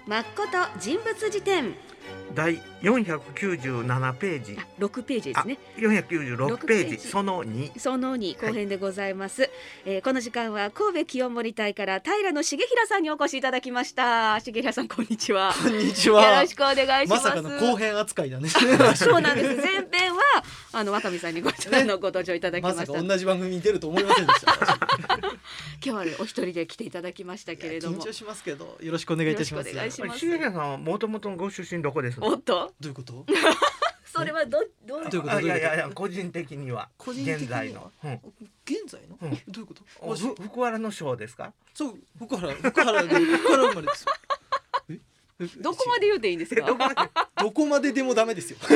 まっこと人物辞典第497ページ、 6ページですね。 496ページその2、 その2後編でございます、この時間は神戸清盛隊から平野重衡さんにお越しいただきました。重衡さんこんにちは。 こんにちは。 よろしくお願いします。 まさかの後編扱いだね。 そうなんです。前編は若見さんにご登場いただきました。 まさか同じ番組に出ると思いませんでした。 今日はお一人で来ていただきましたけれども、 緊張しますけどよろしくお願いいたします。 よろしくお願いします。 重衡さんはもともとのご出身どこですの？ おっとどういうこと？ それはどういうこと？ いや個人的には現在の、 現在の、どういうこと？ 福原の省ですか？ そう、福原生まれですよ。 どこまで言うていいんですか？ どこまででもダメですよ。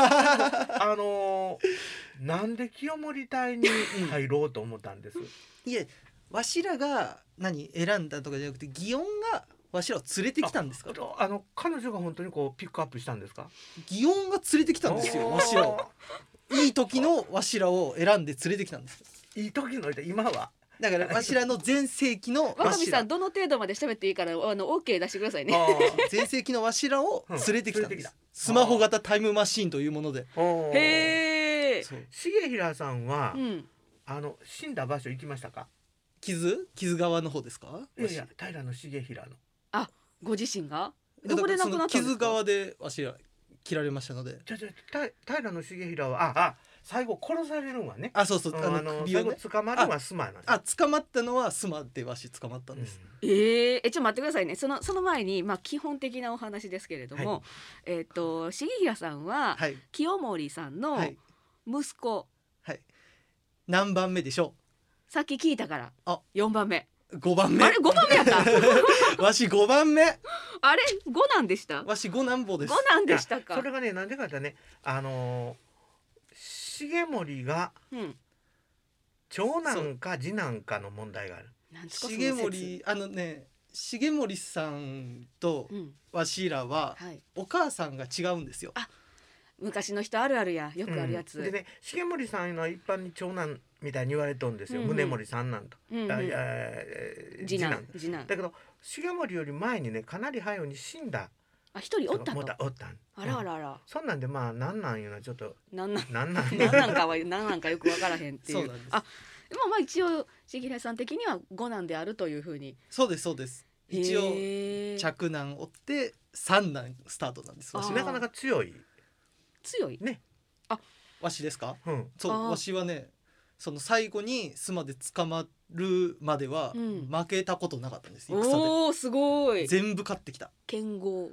なんで清盛隊に入ろうと思ったんです？ いえ、わしらが選んだとかじゃなくて、祇園がわしらを連れてきたんですか？ 彼女が本当にこうピックアップしたんですか？ 祇園が連れてきたんですよ。わしらをいい時のわしらを選んで連れてきたんです。 いい時の今はだからわしらの全盛期の若見さんどの程度まで喋っていいからOK 出してくださいね。 全盛期のわしらを連れてきたんです。スマホ型タイムマシーンというもので。 へー。 重衡さんは、死んだ場所行きましたか？ 木津川の方ですか？ いや平重衡の。 ご自身がどこで亡くなったんですか？ 木津川でわしら切られましたので。 平重衡は最後殺されるんはね。 そう最後捕まるのは須磨なんです。 捕まったのは須磨でわし捕まったんです。 ちょっと待ってくださいね。その前に基本的なお話ですけれども、重衡さんは清盛さんの息子、 何番目でしょう？さっき聞いたから4番目。 5番目。 あれ5番目やったわし5番目。 あれ5なんでした？ わし5男坊です。 5なんでしたか？ それがね、なんでかってね、重盛が長男か次男かの問題がある。 重盛さんとわしらはお母さんが違うんですよ。 昔の人あるあるや、よくあるやつ、 でね、重盛さんは一般に長男みたいに言われとんですよ、宗盛さんなんと、次男だけど重盛より前にね、かなり早うに死んだ一人おったと。 あら、そんなんでなんなんいうのはちょっとなんなんかよくわからへんっていう。 そうなんです。 でも一応重衡さん的には5男であるというふうに。 そうです一応嫡男おって三男スタートなんです。 なかなか強いね。 わしですか？そう、わしはね、その最後に須磨で捕まるまでは負けたことなかったんです。戦で。 すごい。 全部勝ってきた。 剣豪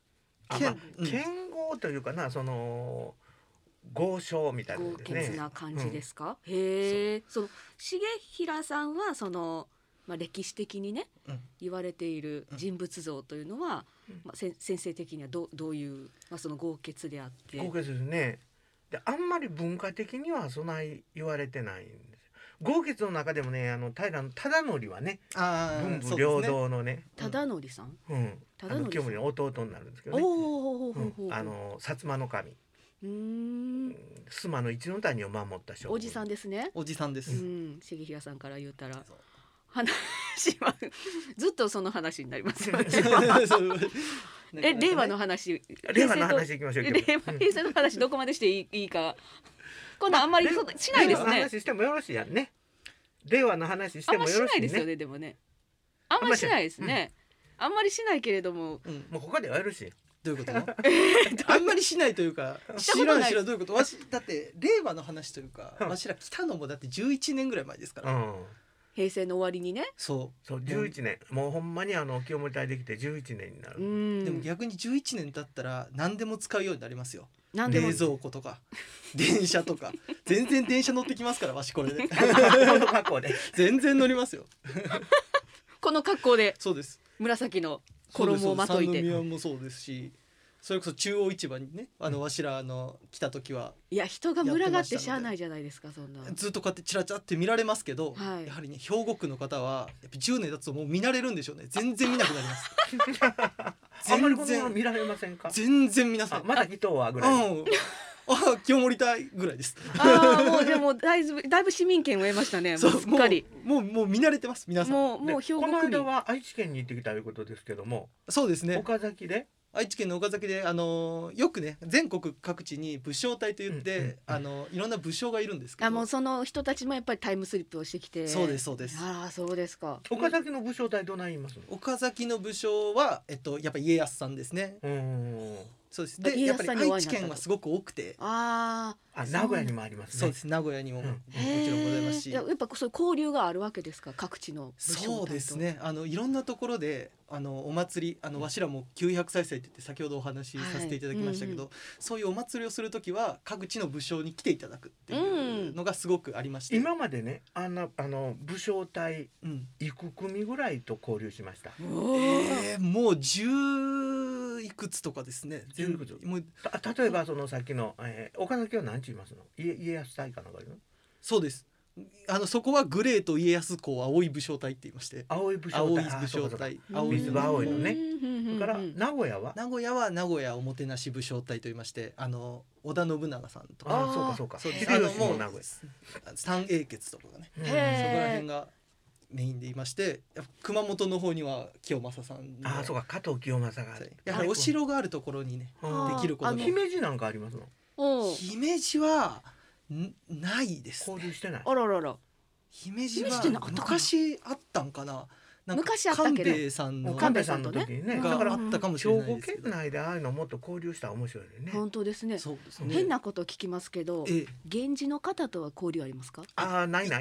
というかな、その豪商みたいな豪傑な感じですか？へえ。その重衡さんはその歴史的にね、言われている人物像というのは、先生的にはどういう、その豪傑であって。 豪傑ですね。で、あんまり文化的にはそんな言われてないんですよ。豪傑の中でもね、平忠則はね、文武両道のね、 忠則さん、 清盛の弟になるんですけどね、薩摩の神、須磨の一の谷を守った将軍、 おじさんですね。 おじさんです。 重衡さんから言うたら話はずっとその話になりますよね。令和の話いきましょう。平成の話どこまでしていいか、今度あんまりしないですね。 令和の話してもよろしいやんね。令和の話してもよろしいね。 あんましないですよね。でもね、あんまりしないですね。あんまりしないけれども、 もうここではよろしい。 どういうことあんまりしないというか、知らんどういうこと。わしだって令和の話というか、わしら来たのもだって11年ぐらい前ですから。 平成の終わりにね。 そう 11年、もうほんまに清盛隊できて11年になる。 でも逆に11年経ったら何でも使うようになりますよ。冷蔵庫とか電車とか全然電車乗ってきますから、わしこれでこの格好で全然乗りますよ。 この格好で。 そうです。 紫の衣をまといて。 三宮もそうですし、それこそ中央市場にね、わしら来た時は、 いや人が群がってしゃあないじゃないですか。そんなずっとこうやってチラチラって見られますけど、やはりね、兵庫区の方はやっぱ10年経つともう見慣れるんでしょうね。全然見なくなります。 あんまりこの見られませんか？ 全然見なさい。 まだ人はぐらい。 清盛隊ぐらいです。 もうでもだいぶ市民権を得ましたね。もうすっかりもう見慣れてます皆さん。 もう兵庫この区民間は愛知県に行ってきたということですけども。 そうですね。 岡崎で愛知県の岡崎でよくね全国各地に武将隊といって、いろんな武将がいるんですけど、 もうその人たちもやっぱりタイムスリップをしてきて。 そうですそうです。 そうですか。 岡崎の武将隊どない言いますの？ 岡崎の武将はやっぱ家康さんですね。そうです。でやっぱり愛知県はすごく多くて、 名古屋にもありますね。 そうです。名古屋にももちろんございますし、 やっぱそういう交流があるわけですか、各地の武将隊と。 そうですね。いろんなところでお祭りわしらも900再生って言って先ほどお話しさせていただきましたけど、そういうお祭りをするときは各地の武将に来ていただくっていうのがすごくありまして、 今までね武将隊いく組ぐらいと交流しました？ もう10いくつとかですね。 もう例えばそのさっきの岡崎は何て言いますの？家康隊かなんか言うの？ そうです。そこはグレーと家康公青い武将隊って言いまして、 青い武将隊、水が青いのね。それから名古屋は名古屋おもてなし武将隊と言いまして、織田信長さんとか、そうか秀吉も名古屋、 三英傑とかがね、そこら辺がメインでいまして、熊本の方には清正さん、 そうか加藤清正が、 やはりお城があるところにねできることが。 姫路なんかありますの？ 姫路はないです、 交流してない。 あららら。 姫路は昔あったんかな。 昔あったけど、 官兵衛さんの時にね、 だからあったかもしれないですけど、 兵庫県内でああいうのもっと交流したら面白いね。 本当ですね。 そうですね。 変なこと聞きますけど、源氏の方とは交流ありますか？ ない。いや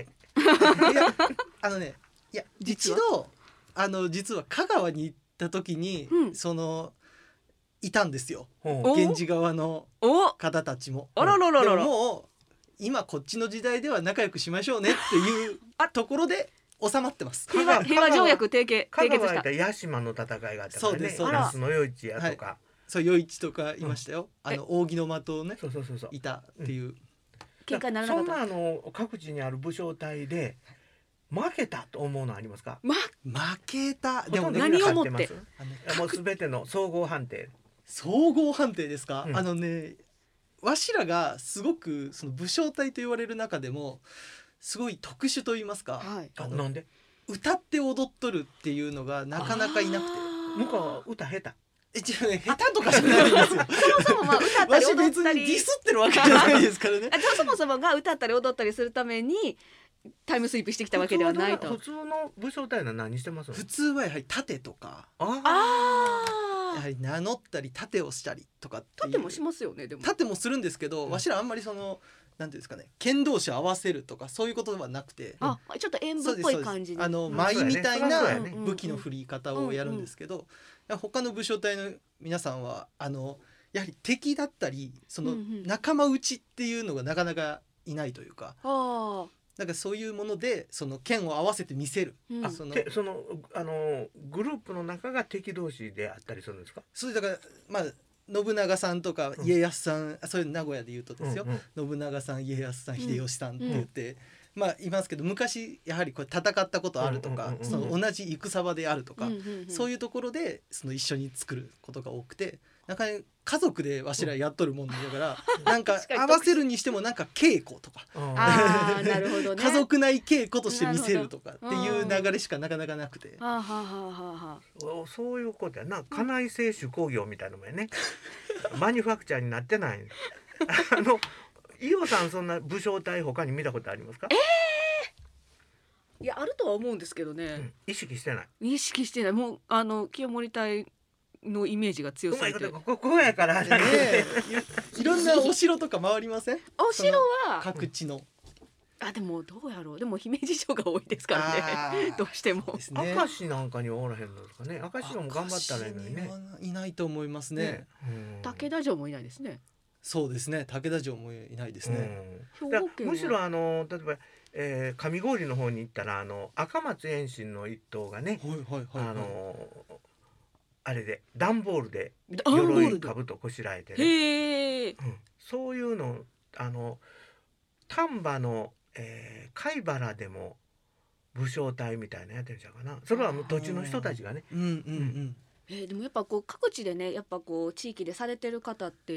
一度実は香川に行った時にいたんですよ、源氏側の方たちも。 あらららら。 でももう今こっちの時代では仲良くしましょうねっていうところで収まってます。 平和条約締結した。 香川で屋島の戦いがあったからね。那須の与一やとか、 そう与一とかいましたよ。扇の的をねいたっていう。 喧嘩にならなかった。 そんな各地にある武将隊で負けたと思うのありますか？ 負けた。 でも何をもって？ もうすべての総合判定。 総合判定ですか？わしらがすごくその武将隊と言われる中でもすごい特殊と言いますか、 なんで歌って踊っとるっていうのがなかなかいなくて。 向こうは歌下手？ 下手とかじゃないんですよ。 そもそも歌ったり踊ったりディスってるわけじゃないですからね。 そもそもが歌ったり踊ったりするためにタイムスリップしてきたわけではないと。 普通の武将隊は何してますの？ 普通はやはり盾とか、やはり名乗ったり盾をしたりとかっていう。 盾もしますよね。でも盾もするんですけど、わしらあんまりなんていうんですかね、剣同士合わせるとかそういうことはなくて、 ちょっと演舞っぽい感じで舞みたいな武器の振り方をやるんですけど、他の武将隊の皆さんはやはり敵だったり仲間内っていうのがなかなかいないというか、だからそういうもので剣を合わせて見せる、 グループの中が敵同士であったりするんですか？ そうだから信長さんとか家康さん、そういう名古屋で言うとですよ、信長さん家康さん秀吉さんって言って、いますけど、昔やはりこれ戦ったことあるとか、同じ戦場であるとか、そういうところで一緒に作ることが多くて、なんか家族でわしらやっとるもんだから、なんか合わせるにしてもなんか稽古とかなるほど、ね、 家族内稽古として見せるとかっていう流れしかなかなかなくて、 そういうことやな。家内製手工業みたいなのもやねマニュファクチャーになってない伊代さん、そんな武将隊他に見たことありますか？ いや、あるとは思うんですけどね、 意識してない。 もう清盛隊のイメージが強すぎて、 ここやからねいろんなお城とか回りません？ お城は各地のでもどうやろう。でも姫路城が多いですからねどうしても。 明石なんかにはおらへんのですかね。明石城も頑張ったらいいのにね。 いないと思いますね。 武田城もいないですね。 そうですね、武田城もいないですね。 むしろ例えば上郡の方に行ったら赤松遠心の一党がね、あれで段ボールで鎧兜こしらえてね、そういうの丹波の貝原でも武将隊みたいなやってるんちゃうかな。それは土地の人たちがね。 でもやっぱ各地でね、やっぱ地域でされてる方って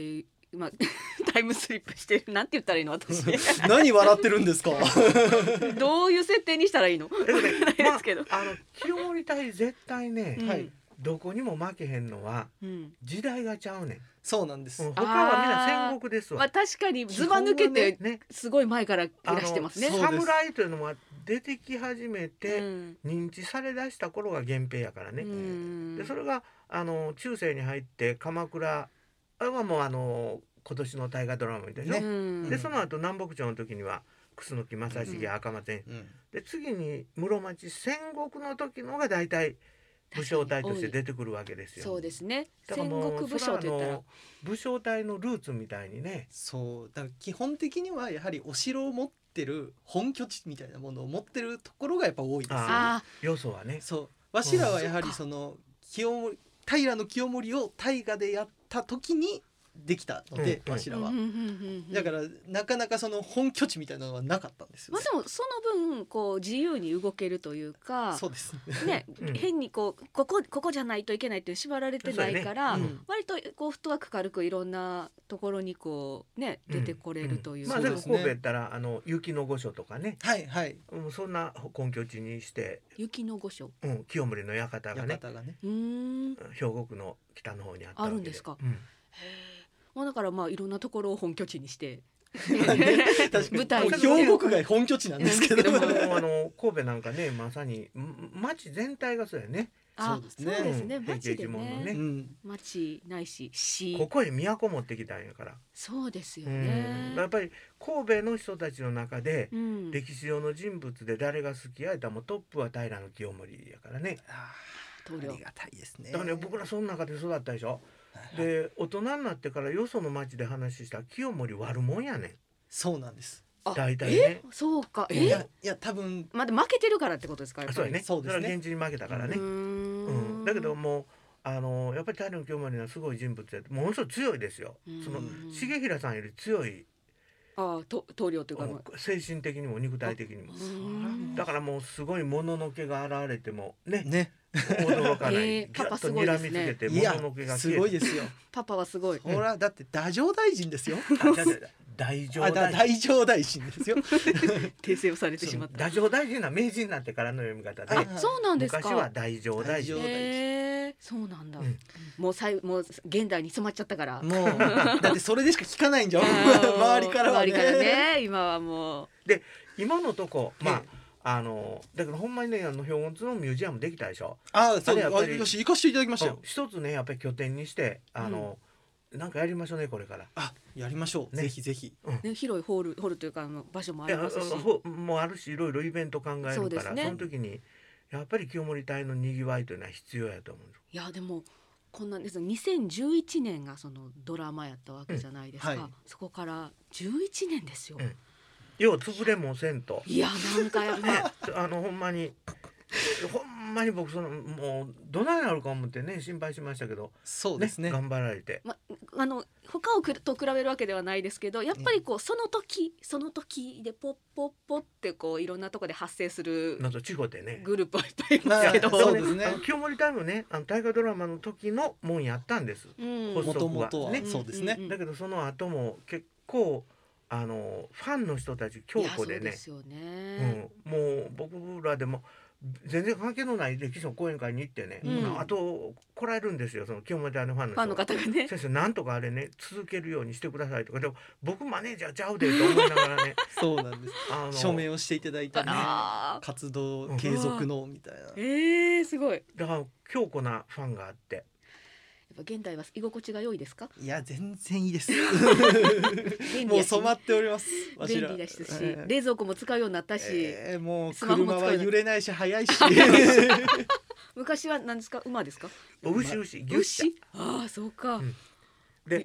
今タイムスリップしてるなんて言ったらいいの私何笑ってるんですかどういう設定にしたらいいのですけど、 清盛隊絶対ね、 はい、 どこにも負けへんのは時代がちゃうねん。 そうなんです。 他はみんな戦国ですわ。 まあ、確かにずば抜けてすごい前からいらしてますね。 侍というのは出てき始めて認知されだした頃が源平やからね。でそれが中世に入って鎌倉はもう今年の大河ドラマみたいでしょ。でその後南北朝の時には楠木正成赤松で次に室町戦国の時のが大体武将隊として出てくるわけですよ。 そうですね。 戦国武将って言ったら武将隊のルーツみたいにね。 そうだから基本的にはやはりお城を持ってる本拠地みたいなものを持ってるところがやっぱ多いですよね。 要素はね。 そうわしらはやはりその平清盛を大河でやった時にできたので、わしらはだからなかなかその本拠地みたいなのはなかったんですよ。 まあでもその分こう自由に動けるというか、 そうですね、変にここじゃないといけないって縛られてないから、割とこうフットワーク軽くいろんなところにこうね出てこれるという。 まあでも神戸やったら雪の御所とかね、 はいはい、 そんな根拠地にして雪の御所、 清盛の館がね、兵庫区の北の方にあったわけで。 あるんですか。だからまあいろんなところを本拠地にして舞台兵庫区が本拠地なんですけど神戸なんかねまさに町全体がそうやね。 そうですね。町でね、町ないし市、 ここへ都持ってきたんやから。 そうですよね。 やっぱり神戸の人たちの中で歴史上の人物で誰が好きやったらもうトップは平清盛やからね。 ありがたいですね。 だからね僕らその中で育ったでしょ。で大人になってからよその町で話した清盛悪もんやねん。 そうなんです。 大体ね。 そうか。 いや多分まだ負けてるからってことですか。 そうね。 そうですね。 現地に負けたからね。だけどもうやっぱり平清盛はすごい人物でものすごい強いですよ。その重衡さんより強い。 棟梁というか精神的にも肉体的にも。だからもうすごいもののけが現れてもね。驚かない。 パパすごいですね。 いやすごいですよ。 パパはすごい。 ほらだって太政大臣ですよ。 大乗大臣ですよ。 訂正をされてしまった。 太政大臣は明治になってからの読み方で。 そうなんですか。 昔は大乗大臣。 そうなんだ。もう現代に染まっちゃったから。 もうだってそれでしか聞かないんじゃん。周りからはね。今はもう。 で今のとこだからほんまにね兵庫のミュージアムできたでしょ。 そうよし行かせていただきましたよ。 一つねやっぱり拠点にしてなんかやりましょうねこれから。 やりましょう。ぜひぜひ。 広いホールというか場所もありますし。 もあるしいろいろイベント考えるからその時にやっぱり清盛隊のにぎわいというのは必要やと思う。 いやでもこんなんです。2011年がそのドラマやったわけじゃないですか。そこから11年ですよ。 よう潰れもせんと。 いやなんかやるね。 ほんまに僕もうどないなるか思ってね心配しましたけど。 そうですね。 頑張られて。 他と比べるわけではないですけどやっぱりこうその時でポッポッポってこういろんなとこで発生する地方でねグループはいっぱいいますけど。 そうですね。 清盛隊もね大河ドラマの時のもんやったんです。 もともとはそうですね。 だけどその後も結構ファンの人たち強固でね。もう僕らでも全然関係のない歴史の講演会に行ってね、あと来られるんですよその清盛隊のファンの方がね。 先生なんとかあれね続けるようにしてくださいとかでも僕マネージャーちゃうでと思いながらね。 そうなんです。署名をしていただいたね活動継続のみたいな。 すごい。 だから強固なファンがあって。 現代は居心地が良いですか。 いや全然いいです。もう染まっております。 便利ですし、冷蔵庫も使うようになったし、 もう車は揺れないし速いし。 昔は何ですか、馬ですか。 牛。 そうか。 で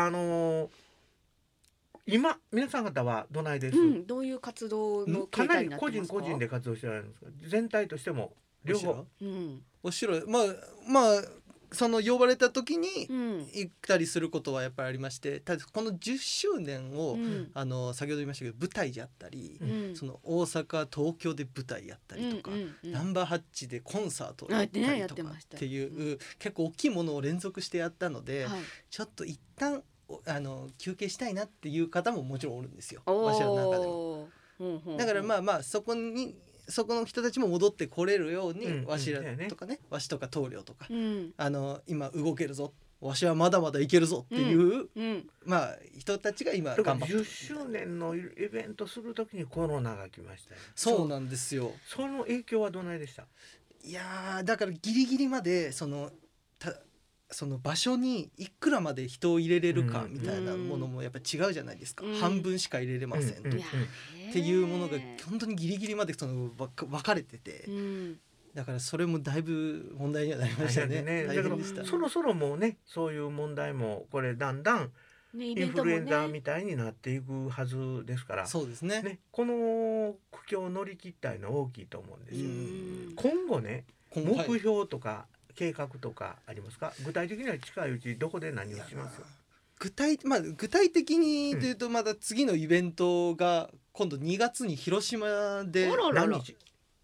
今皆さん方はどないです。 どういう活動のかなり個人で活動してられるんですか。全体としても両方。 お城まあその呼ばれた時に行ったりすることはやっぱりありまして、ただこの10周年を、先ほど言いましたけど舞台やったり、その大阪東京で舞台やったりとか、ナンバーハッチでコンサートやったりとかっていう、結構大きいものを連続してやったので、ちょっと一旦休憩したいなっていう方ももちろんおるんですよ、わしらの中でも。だからまあまあそこの人たちも戻ってこれるように、わしらとかね、わしとか棟梁とか、今動けるぞ、わしはまだまだいけるぞっていう、まあ人たちが今頑張ってる。 10周年のイベントするときにコロナが来ましたよ。 そうなんですよ。 その影響はどないでした？ いやだからギリギリまでその場所にいくらまで人を入れれるかみたいなものもやっぱ違うじゃないですか、半分しか入れれませんとか、っていうものが本当にギリギリまで分かれてて、だからそれもだいぶ問題にはなりましたね。大変でした。 そろそろもうね、そういう問題もこれだんだんインフルエンザみたいになっていくはずですから、 そうですね。 この苦境を乗り切ったいのは大きいと思うんですよ。今後ね、目標とか計画とかありますか？具体的には近いうちどこで何をします？ 具体的にというと、まだ次のイベントが今度2月に広島で何日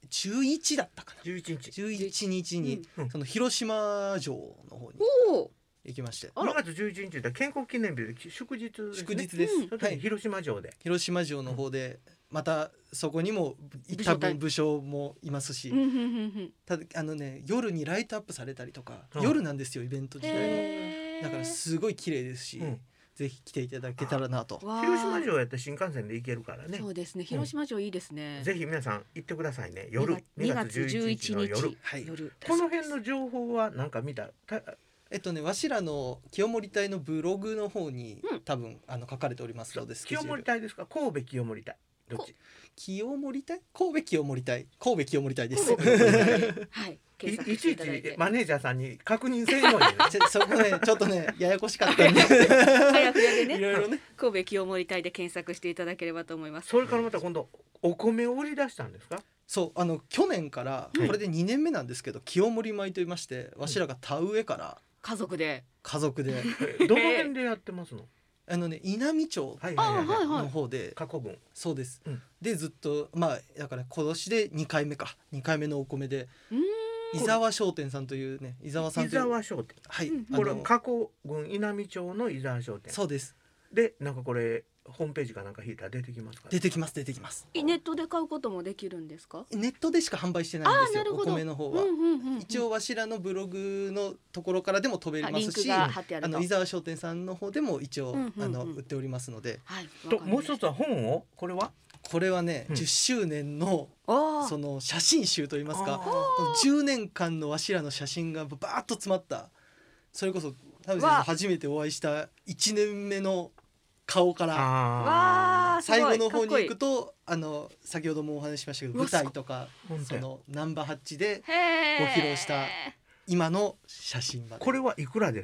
？11だったかな。 11 日にその広島城の方に行きまして、 2月11日で建国記念日で祝日ですね。 祝日です。 広島城で、 広島城の方でまたそこにも多分武将もいますし、ただ夜にライトアップされたりとか、夜なんですよイベント自体も。だからすごい綺麗ですし、ぜひ来ていただけたらなと。 広島城やったら新幹線で行けるからね。 そうですね、広島城いいですね。 ぜひ皆さん行ってくださいね。夜 2月11日の夜。 この辺の情報はなんか見た？ わしらの清盛隊のブログの方に多分書かれておりますので。 清盛隊ですか？神戸清盛隊どっち？ 清盛隊？神戸清盛隊です。 はい。 いちいちマネージャーさんに確認せんようにそこねちょっとねややこしかったんで早くやでね、 いろいろね、 神戸清盛隊で検索していただければと思います。 それからまた今度お米を売り出したんですか？ そう去年からこれで2年目なんですけど、清盛米と言いまして、わしらが田植えから家族でどの辺でやってますの？ 稲美町の方で、 加古郡。 そうです、でずっとだから今年で2回目のお米で、伊沢商店さんというね、伊沢さんという、 伊沢商店、 はい、 これ加古郡稲美町の伊沢商店。 そうです。 でなんかこれホームページかなんか引いたら出てきますか？ 出てきます。 ネットで買うこともできるんですか？ ネットでしか販売してないんですよ、お米の方は。一応わしらのブログのところからでも飛べますし、伊沢商店さんの方でも一応売っておりますので。 ともう一つは本を、これはね、10周年のその写真集といいますか、10年間のわしらの写真がバーッと詰まった、それこそ田辺先生初めてお会いした1年目の顔から最後の方に行くと、先ほどもお話ししましたけど、舞台とかそのナンバーハッチでご披露した今の写真まで。 これはいくらです？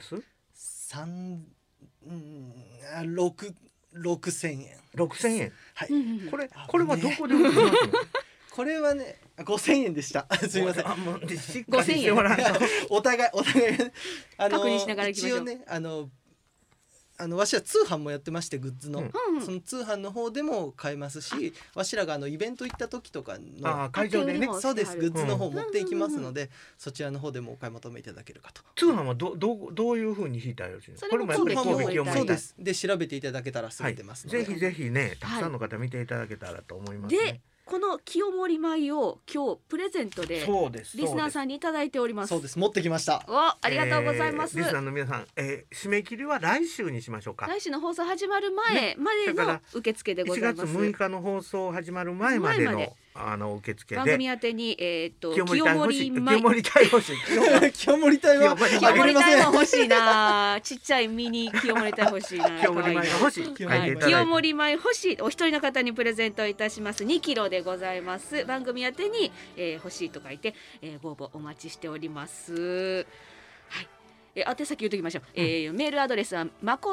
6000円。 6000円。 はい。 これはどこで売ってますの？ これはね5000円でした。すみません。 5000円。 お互い確認しながら行きましょう。 一応ねわしは通販もやってまして、グッズの、その通販の方でも買えますし、わしらがイベント行った時とかの会場でね、 そうです、グッズの方持っていきますので、そちらの方でもお買い求めいただけるかと。 通販はどういう風に引いたらよろしいの？これもやっぱり神戸清盛。 そうです。で調べていただけたらすぐ出ますので、 ぜひね、たくさんの方見ていただけたらと思いますね。 でこの清盛米を今日プレゼントでリスナーさんにいただいております。 そうです、持ってきました。 ありがとうございます。 リスナーの皆さん、締め切りは来週にしましょうか。 来週の放送始まる前までの受付でございます。 1月6日の放送始まる前までの受付で番組宛てに清盛隊欲しい。清盛隊は欲しいな。ちっちゃいミニ清盛隊欲しいな。 清盛米欲しい。 清盛米欲しい。お一人の方にプレゼントいたします。2キロでございます。番組宛てに欲しいと書いてご応募お待ちしております。はい。宛先言っておきましょう。メールアドレスは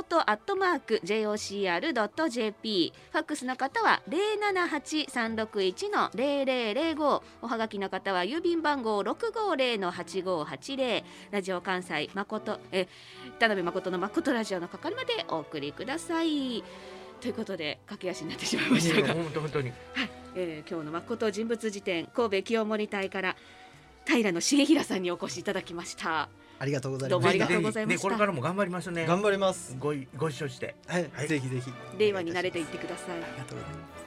makoto@jocr.jp、 ファックスの方は 078-361-0005、 おはがきの方は郵便番号 650-8580、 ラジオ関西誠田辺誠の誠ラジオの係までお送りください。ということで駆け足になってしまいましたが、 本当に、 はい、今日の誠人物辞典神戸清盛隊から平野重衡さんにお越しいただきました。 ありがとうございます。 どうもありがとうございました。 これからも頑張りますね。 頑張ります。 ご一緒して、 はい、ぜひぜひ令和に慣れていってください。 ありがとうございます。